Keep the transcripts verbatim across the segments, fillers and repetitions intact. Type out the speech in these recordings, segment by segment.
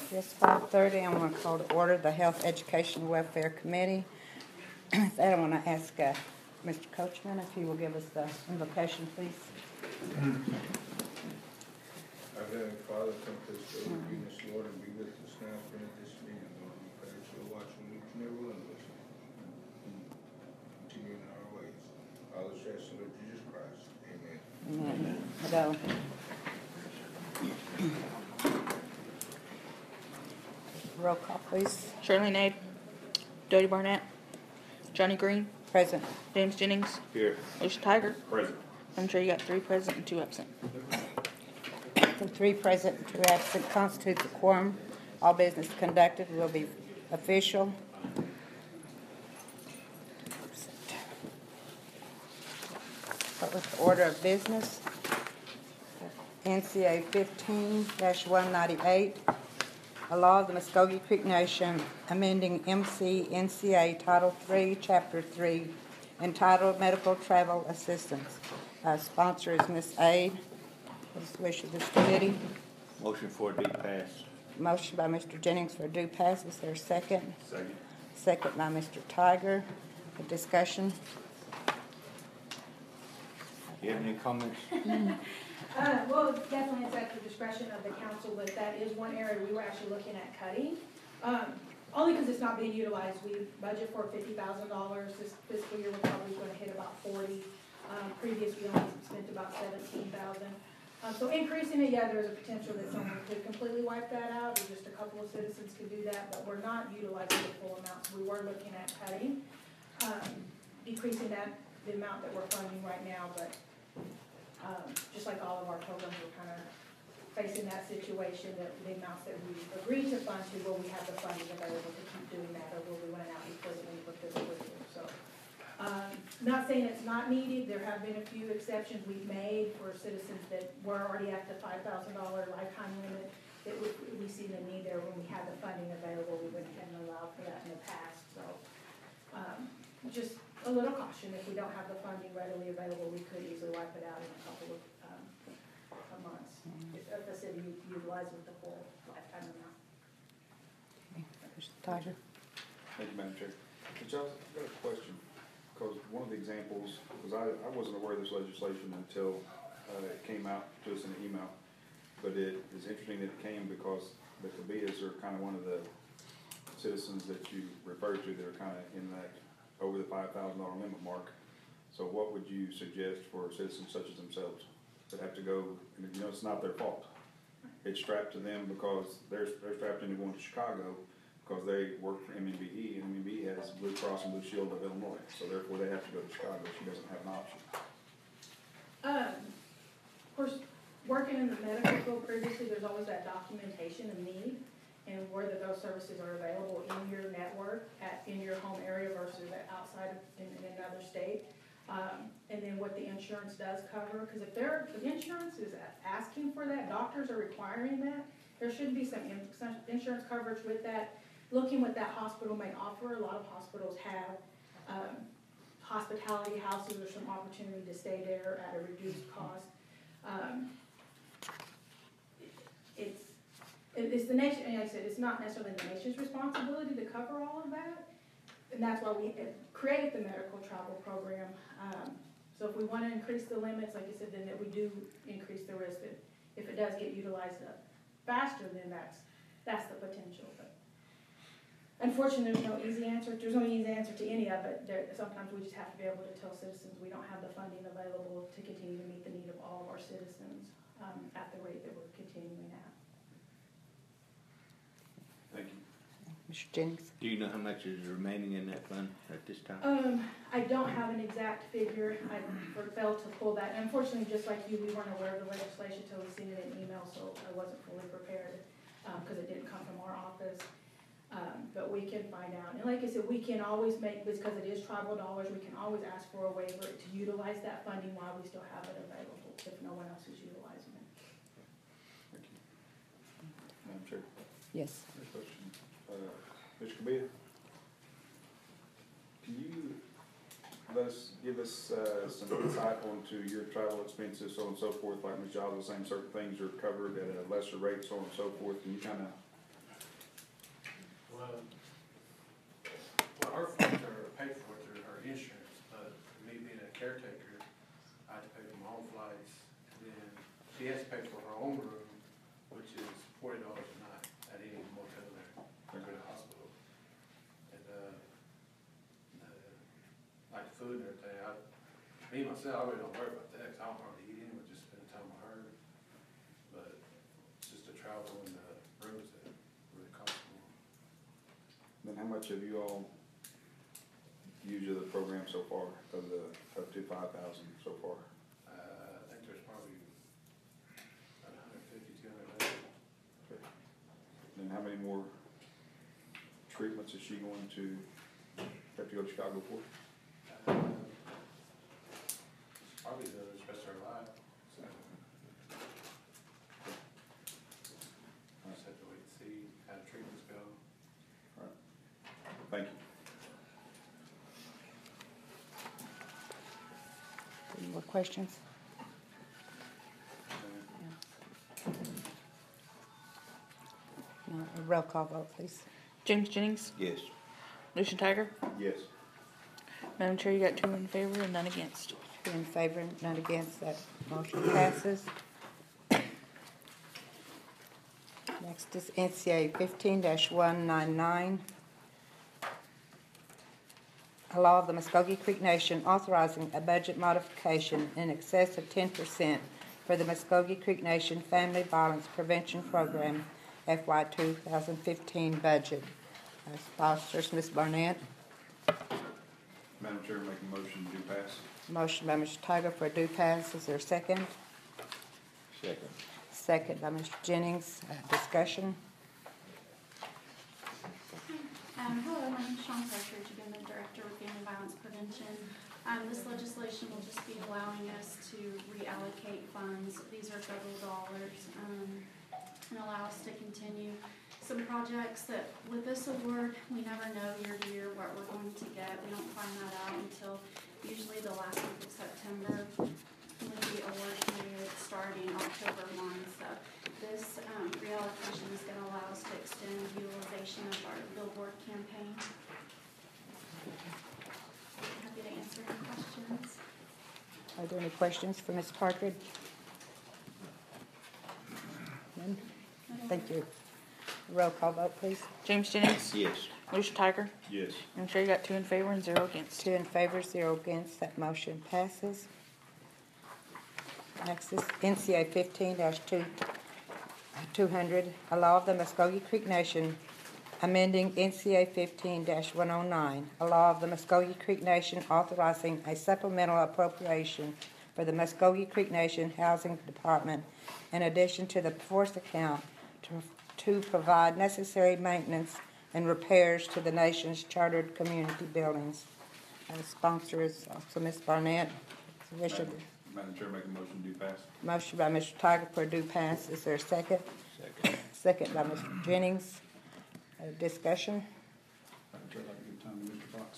It's five thirty. I'm going to call to order the Health, Education, Welfare Committee. With that, I want to ask uh, Mister Coachman if he will give us the invocation, please. Our Heavenly Father, come to us, Lord, be with us, Lord, and be with us now, and at this meeting, Lord. We pray that you'll watch and each and every one of us. Continue in our ways. All the stress of Lord Jesus Christ. Amen. Amen. Go. Roll call, please. Shirley Nade, Dodie Barnett, Johnny Green, Present. James Jennings, Here. Alicia Tiger. Present. I'm sure you got three present and two absent. The three present, two absent constitutes a quorum. All business conducted will be official. What was the order of business? N C A fifteen one ninety-eight, a law of the Muskogee Creek Nation amending M C N C A Title three, Chapter three, entitled Medical Travel Assistance. Uh, sponsor is Miz Aid. What's the wish of this committee? Motion for due pass. Motion by Mister Jennings for due pass. Is there a second? Second. Second by Mister Tiger. A discussion. Do you have any comments? Uh, well, definitely it's at the discretion of the council, but that is one area we were actually looking at cutting. Um, only because it's not being utilized. We budget for fifty thousand dollars. This fiscal year, we're probably going to hit about forty. Um, previous, we only spent about seventeen thousand. Um, so increasing it, yeah, there's a potential that someone could completely wipe that out, or just a couple of citizens could do that, but we're not utilizing the full amount. So we were looking at cutting, um, decreasing that, the amount that we're funding right now, but Um, just like all of our programs, we're kind of facing that situation, that the amounts that we agreed to fund to, will we have the funding available to keep doing that, or will we run out before the end of this fiscal year? So, um, not saying it's not needed. There have been a few exceptions we've made for citizens that were already at the five thousand dollar lifetime limit, that we, we see the need there when we had the funding available. We went ahead and allowed for that in the past. So, um, just a little caution, if we don't have the funding readily available, we could easily wipe it out in a couple of, um, of months, if, if the city utilizes the full lifetime amount. Mister Tiger. Thank you, Madam Chair. But y'all, I've got a question, because one of the examples, because I, I wasn't aware of this legislation until uh, it came out to us in an email, but it is interesting that it came because the Cabillas are kind of one of the citizens that you referred to that are kind of in that over the five thousand dollar limit mark. So what would you suggest for citizens such as themselves that have to go, and you know, it's not their fault. It's strapped to them because they're, they're strapped into going to Chicago because they work for M N B E, and M N B E has Blue Cross and Blue Shield of Illinois. So therefore they have to go to Chicago. She doesn't have an option. Um, of course, working in the medical field previously, there's always that documentation of need and whether those services are available in your network, at, in your home area versus outside of, in, in another state. Um, and then what the insurance does cover, because if they're, if the insurance is asking for that, doctors are requiring that, there should be some, in, some insurance coverage with that. Looking what that hospital may offer, a lot of hospitals have um, hospitality houses or some opportunity to stay there at a reduced cost. Um, it's It's the nation, and like I said, it's not necessarily the nation's responsibility to cover all of that, and that's why we created the medical travel program. Um, so if we want to increase the limits, like I said, then that we do increase the risk that if it does get utilized up faster, then that's that's the potential. But unfortunately, there's no easy answer. There's no easy answer to any of it. There, sometimes we just have to be able to tell citizens we don't have the funding available to continue to meet the need of all of our citizens um, at the rate that we're continuing at. Thank you. Mister Jennings. Do you know how much is remaining in that fund at this time? Um, I don't have an exact figure. I failed to pull that. And unfortunately, just like you, we weren't aware of the legislation until we seen it in email, so I wasn't fully prepared because um, it didn't come from our office. Um, but we can find out. And like I said, we can always make, because it is tribal dollars, we can always ask for a waiver to utilize that funding while we still have it available if no one else is utilizing it. Thank you. Madam Chair. Yes. Next question. Uh, Mister Cabilla, can you let us, give us uh, some insight onto your travel expenses, so on and so forth, like Miz Giles was saying, certain things are covered at a lesser rate, so on and so forth. Can you kind of Well, well, our funds are paid for through our insurance, but me being a caretaker, I have to pay for my own flights. And then she has to pay for her own room, which is forty dollars a night at any motel there, or the hospital. And, uh, uh, like food and everything, I, me myself, I really don't worry about that, 'cause I don't hardly eat anyway, just spend time with her. But it's just the travel and the rooms that really cost more. Then how much have you all used of the program so far, of the, up to five thousand so far? Uh, I think there's probably about a hundred fifty, two hundred left. Okay. Then how many more treatments is she going to have to go to Chicago for? Uh, Probably the rest of her life, so. Just have to wait and see how the treatments go. Thank you. Any more questions? No, a roll call vote, please. James Jennings, Yes. Lucian Tiger. Yes. Madam Chair, you got two in favor and none against. Two in favor, none against, that motion passes. Next is N C A fifteen one ninety-nine. A law of the Muskogee Creek Nation authorizing a budget modification in excess of ten percent for the Muskogee Creek Nation Family Violence Prevention Program F Y two thousand fifteen budget. Uh, Sponsors, Miz Barnett. Madam Chair, make a motion to pass. Motion by Mister Tiger for a do pass. Is there a second? Second. Second by Mister Jennings. Uh, Discussion. Um, hello, my name is Sean Partridge, again, the Director of Family Violence Prevention. Um, this legislation will just be allowing us to reallocate funds. These are federal dollars, um, and allow us to continue some projects that, with this award, we never know year to year what we're going to get. We don't find that out until usually the last week of September, when the award period starting October one. So this um, reallocation is going to allow us to extend utilization of our billboard campaign. Happy to answer any questions. Are there any questions for Miz Partridge? None? Thank you. Roll call vote, please. James Jennings, Yes. Lucian Tiger. Yes. Madam Chair, you got two in favor and zero against. Two in favor, zero against. That motion passes. Next is N C A fifteen two hundred, a law of the Muskogee Creek Nation amending N C A fifteen one oh nine, a law of the Muskogee Creek Nation authorizing a supplemental appropriation for the Muskogee Creek Nation Housing Department in addition to the force account to, to provide necessary maintenance and repairs to the nation's chartered community buildings. And the sponsor is also Miz Barnett. Commissioner. Madam Chair, make a motion to pass. Motion by Mister Tiger for a do pass. Is there a second? Second. Second by Mister Jennings. Uh, discussion? Madam Chair, I'd like to give time to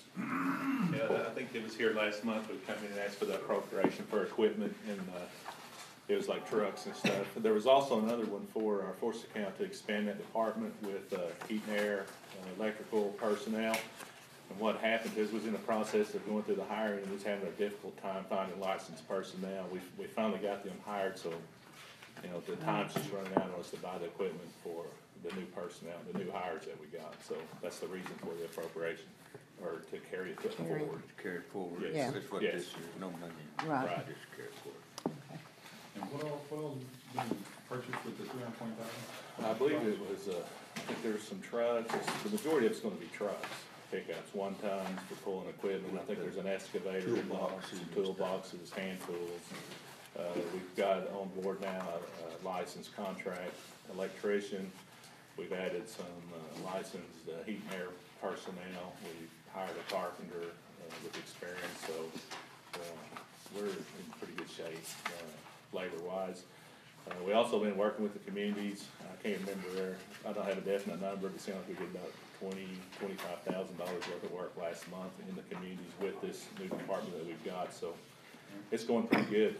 Mister Fox. Yeah, I think it was here last month, we come in and asked for the appropriation for equipment, and, uh, it was like trucks and stuff. But there was also another one for our force account to expand that department with, uh, heat and air, uh, electrical personnel. And what happened is, was in the process of going through the hiring, and was having a difficult time finding licensed personnel. We, we finally got them hired, so, you know, the time's just running out on us to buy the equipment for the new personnel, the new hires that we got. So that's the reason for the appropriation, or to carry it Carry it. forward. Carry forward. Yes. Yeah. That's what Yes. this is, no money. Right. Just carry forward. And what all, what all been purchased with the three hundred twenty thousand? I believe it was, uh, I think there's some trucks, It's- the majority of it's gonna be trucks, pickups, one tons for pulling equipment. I think there's an excavator, Toolboxes some toolboxes, hand tools. Uh, we've got on board now a licensed contract electrician. We've added some uh, licensed uh, heat and air personnel. We've hired a carpenter uh, with experience, so uh, we're in pretty good shape uh, labor-wise. Uh, we also been working with the communities. I can't remember there, I don't have a definite number, but it sounds like we did about twenty, twenty-five thousand dollars worth of work last month in the communities with this new department that we've got, so it's going pretty good.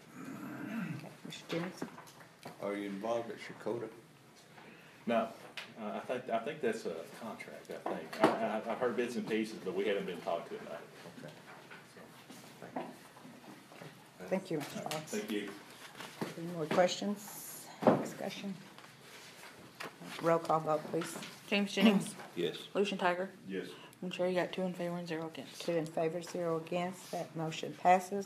Mister Jennings? Are you involved at Shakota? No, Uh, I think, I think that's a contract, I think. I, I, I've heard bits and pieces, but we haven't been talked to about it. Okay. So, thank Thank you, Mister you. Fox. Thank you. Any more questions, discussion? Roll call vote, please. James Jennings, Yes. Lucian Tiger, Yes. and Sherry got two in favor and zero against. Two in favor, zero against. That motion passes.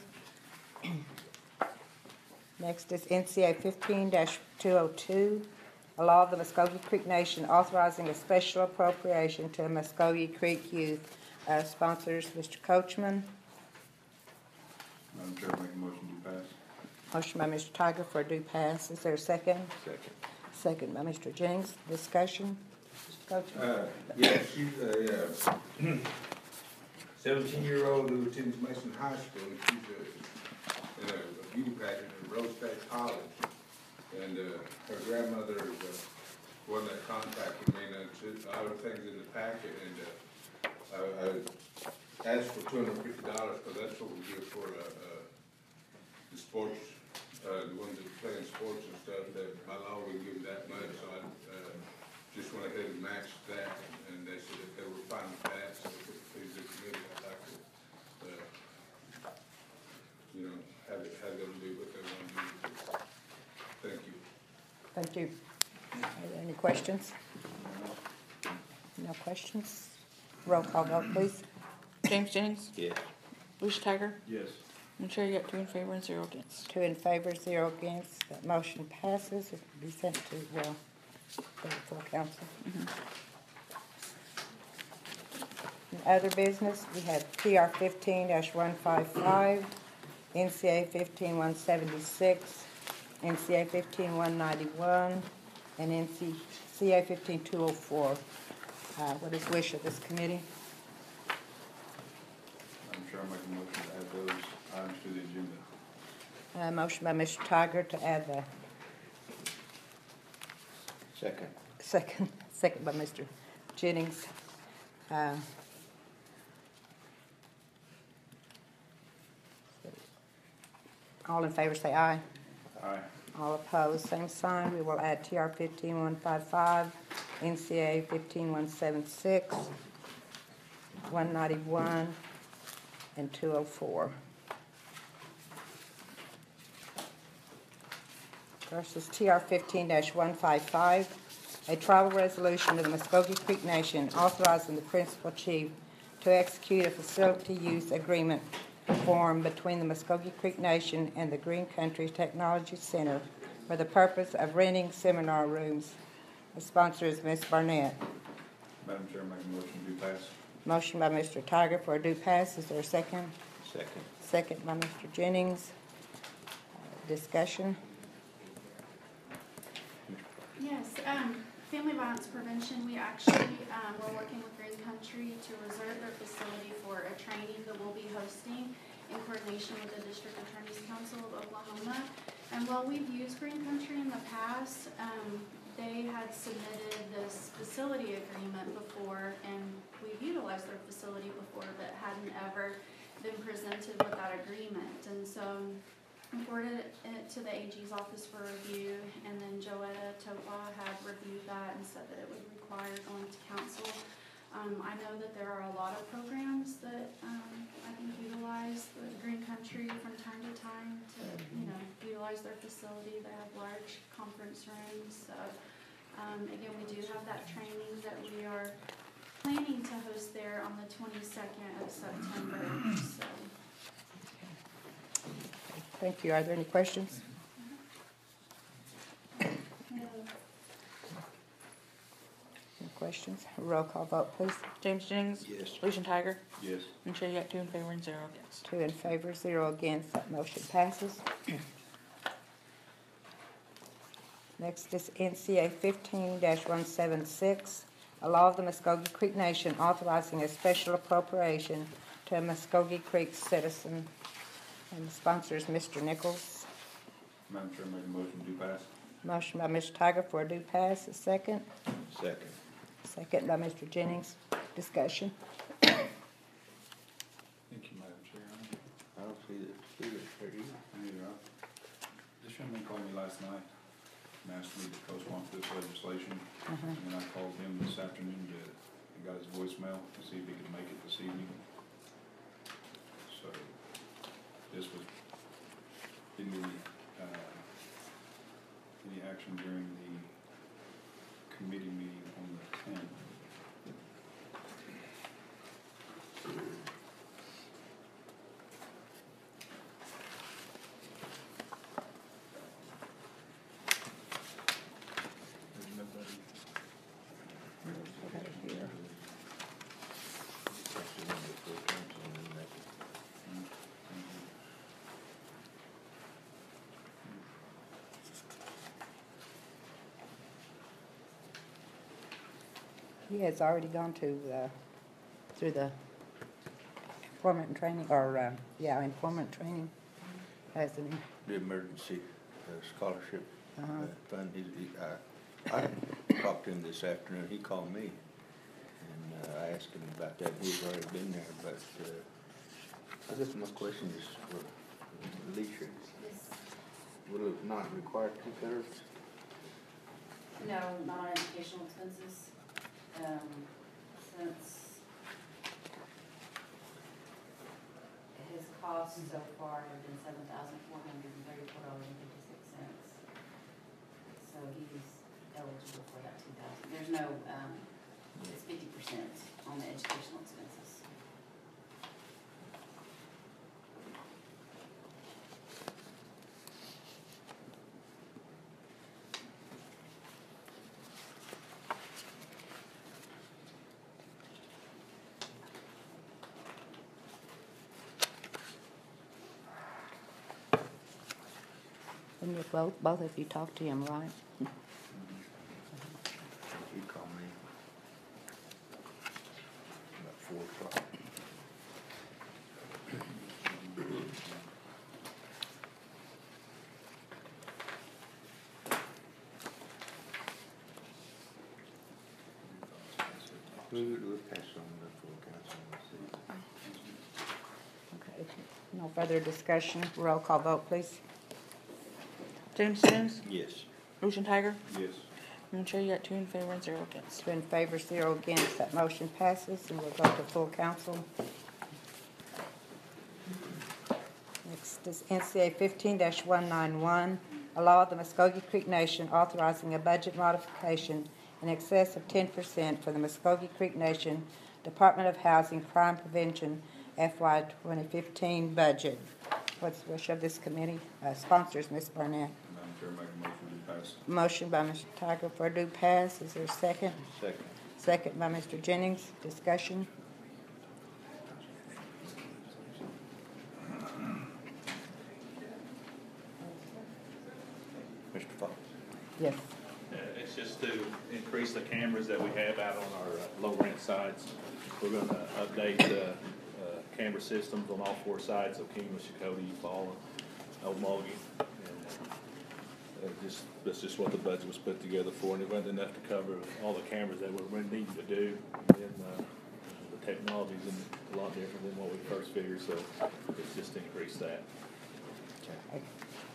Next is N C A fifteen two oh two, a law of the Muskogee Creek Nation authorizing a special appropriation to Muskogee Creek youth. Uh, Sponsors, Mister Coachman. Madam Chair, make a motion to pass. Motion by Mister Tiger for a due pass. Is there a second? Second. Second by Mister Jennings. Discussion? Mister Coachman? Uh, yeah, she's a, uh, seventeen-year-old who attends Mason High School, and she's a, in a a beauty pageant at Rose State College. And, uh, her grandmother is, uh, one that contacted me, and it's, all the things in the packet, and, uh, I, I asked for two hundred and fifty dollars, because that's what we give for, uh, uh, the sports, uh, the ones that play in sports and stuff, that by law we give that much, so I, uh, just went ahead and matched that, and they said that they were fine with that, so if it please the committee, I'd like to, uh, you know, have it, have them do what they want to do. Thank you. Thank you. Are there any questions? No questions? Roll call vote, please. James Jennings, Yes. Lucian Tiger, Yes. and Sherry got two in favor and zero against. Two in favor, zero against. That motion passes. It will be sent to, well, the full council. In other business, we have P R fifteen one five five, N C A fifteen one seventy-six, N C A fifteen one ninety-one, and N C A fifteen two oh four. Uh, what is the wish of this committee? Madam Chair, I make a motion to add those items to the agenda. Uh, motion by Mister Tiger to add the Second. second, second by Mister Jennings. Uh, All in favor say aye. Aye. All opposed, same sign. We will add T R fifteen one five five, N C A fifteen one seven six, one ninety-one, and two oh four. First is T R fifteen one five five, a tribal resolution of the Muskogee Creek Nation authorizing the principal chief to execute a facility use agreement form between the Muskogee Creek Nation and the Green Country Technology Center for the purpose of renting seminar rooms. The sponsor is Miz Barnett. Madam Chair, make a motion to pass. Motion by Mister Tiger for a due pass. Is there a second? Second. Second by Mister Jennings. Uh, Discussion? Yes, um, family violence prevention, we actually, um, we're working with Green Country to reserve their facility for a training that we'll be hosting in coordination with the District Attorney's Council of Oklahoma. And while we've used Green Country in the past, um, they had submitted this facility agreement before, and we've utilized their facility before, but hadn't ever been presented with that agreement. And so we forwarded it to the A G's office for review, and then Joetta Topa had reviewed that and said that it would require going to council. Um, I know that there are a lot of programs that, um, I think utilize the Green Country from time to time to, you know, utilize their facility. They have large conference rooms, so, um, again, we do have that training that we are planning to host there on the twenty-second of September, so. Thank you. Are there any questions? Any questions? Roll call vote, please. James Jennings, Yes. Lucian Tiger, Yes. and Sherry got two in favor and zero against. Two in favor, zero against. That motion passes. Next is N C A fifteen one seven six, a law of the Muskogee Creek Nation authorizing a special appropriation to a Muskogee Creek citizen. And the sponsor is Mister Nichols. Madam Chair, make a motion to pass. Motion by Mister Tiger for a due pass. A second. Second. Second by Mister Jennings. Discussion. Thank you, Madam Chair. I don't see it, see it there either. Yeah. This young man called me last night and asked me to co-sponsor this legislation. Uh-huh. And I called him this afternoon to, and got his voicemail to see if he could make it this evening. So, this was, any, uh, any action during the committee meeting on the tenth. There's nobody. He has already gone to, uh, through the employment and training, or, uh, yeah, employment training, hasn't he? The emergency uh, scholarship uh, Uh-huh. fund, he, he, I, I talked to him this afternoon, he called me, and uh, I asked him about that, he's already been there, but, uh, I guess my question is for Alicia. Will it not require two-thirds? No, not on educational expenses, um, since his costs so far have been seven thousand four hundred and thirty-four dollars and fifty-six cents. So he's eligible for that two thousand. There's no, um, it's fifty percent on the educational expenses. And you both, both of you talked to him, right? He called me about four o'clock. We'll, we'll pass on the full council. Okay, no further discussion, roll call vote, please. James Jones, Yes. Lucian Tiger, Yes. Madam Chair, you got two in favor and zero against. Two in favor, zero against, that motion passes, and we'll go to full council. Next is N C A fifteen one ninety-one, a law of the Muskogee Creek Nation authorizing a budget modification in excess of ten percent for the Muskogee Creek Nation Department of Housing Crime Prevention F Y twenty fifteen budget. What's the wish of this committee? Uh, sponsors, Miz Barnett. Madam Chair, make a motion to pass. Motion by Mister Tiger for a due pass. Is there a second? Second. Second by Mister Jennings. Discussion. Mister Fox? Yes. Uh, It's just to increase the cameras that we have out on our uh, low rent sites. We're gonna update the uh, camera systems on all four sides of Kingman, Chakotay, Eufaula, Old Mulgee. And, uh, just, that's just what the budget was put together for, and it wasn't enough to cover all the cameras that we're really needing to do. And uh, the technology's a lot different than what we first figured, so it's just to increase that. Okay.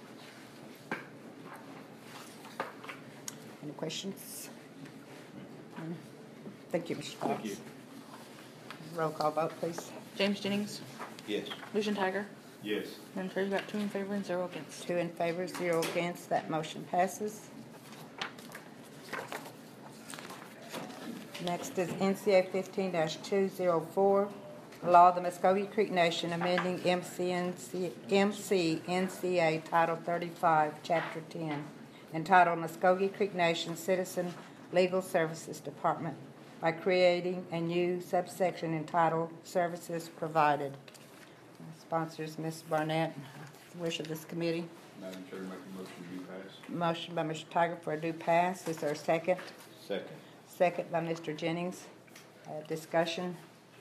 Any questions? None? Thank you, Mister Fox. Thank you. Roll call vote, please. James Jennings, Yes. Lucian Tiger, Yes. Madam Chair, you got two in favor and zero against. Two in favor, zero against. That motion passes. Next is N C A fifteen two oh four, law of the Muskogee Creek Nation amending M C N C, M C N C A Title thirty-five, Chapter ten, entitled Muskogee Creek Nation Citizen Legal Services Department by creating a new subsection entitled Services Provided. Sponsors, Miz Barnett. Wish of this committee. Madam Chair, make a motion to pass. Motion by Mister Tiger for a due pass. Is there a second? Second. Second by Mister Jennings. Uh, discussion.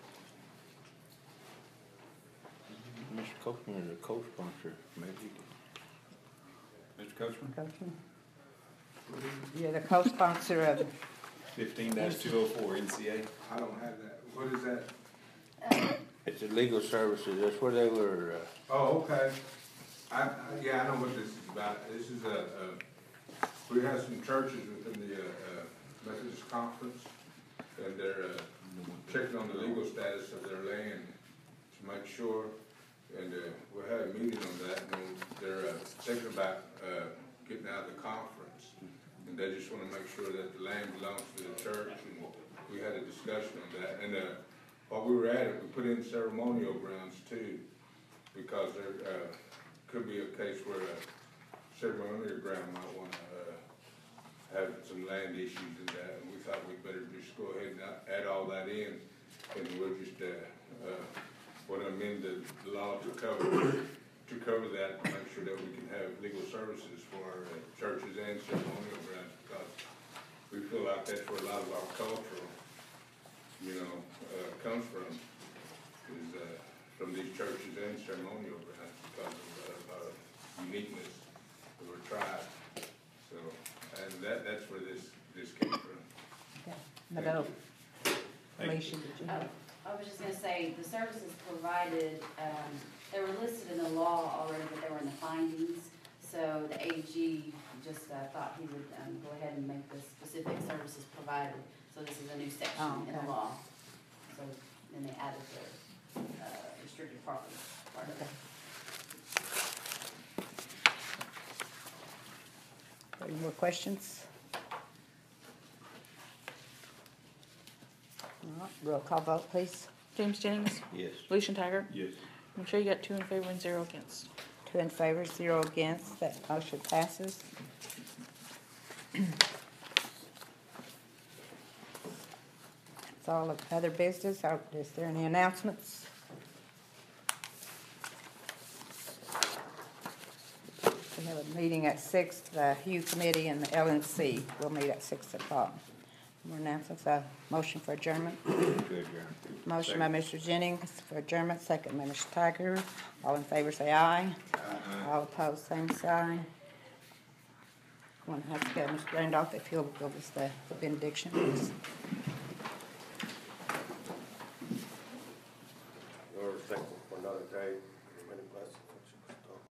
Mister Coachman is a co-sponsor, maybe you can. Mister Coachman? Coachman? You're the co-sponsor of Fifteen two oh four, N C A. I don't have that. What is that? It's a legal services, that's where they were, uh, Oh, okay. I, I, yeah, I know what this is about. This is a, a we have some churches within the, uh, uh, Methodist Conference, and they're, uh, checking on the legal status of their land to make sure, and, uh, we had a meeting on that, and they're, uh, thinking about, uh, getting out of the conference. And they just wanna make sure that the land belongs to the church, and we had a discussion on that, and, uh, while we were at it, we put in ceremonial grounds too, because there, uh, could be a case where a ceremonial ground might wanna, uh, have some land issues in that, and we thought we'd better just go ahead and add all that in, and we'll just, uh, uh, want to amend the law to cover, to cover that, to make sure that we can have legal services for our uh, churches and ceremonial grounds, because we feel like that's where a lot of our cultural, you know, uh, comes from, is, uh, from these churches and ceremonial grounds, because of, of our uniqueness of our tribe. So, and that, that's where this, this came from. Okay. Madam, Thank you. Alicia, did you have? Oh, I was just gonna say, the services provided, um, they were listed in the law already, but they were in the findings. So the A G just, uh, thought he would, um, go ahead and make the specific services provided. So this is a new section Oh, in okay. the law. So then they added the, uh, restricted property part of it. Any more questions? All right, roll call vote, please. James Jennings, Yes. Lucian Tiger. Yes. I'm sure you got two in favor and zero against. Two in favor, zero against, that motion passes. That's all of other business. Are- Is there any announcements? We have a meeting at six, the Hugh Committee and the L N C will meet at six o'clock. More announcements, a motion for adjournment. Good, John. Motion by Mister Jennings for adjournment, second by Mister Tiger. All in favor say aye. All opposed, same sign. I'm gonna have to go, Mister Randolph, if he'll give us the benediction, please.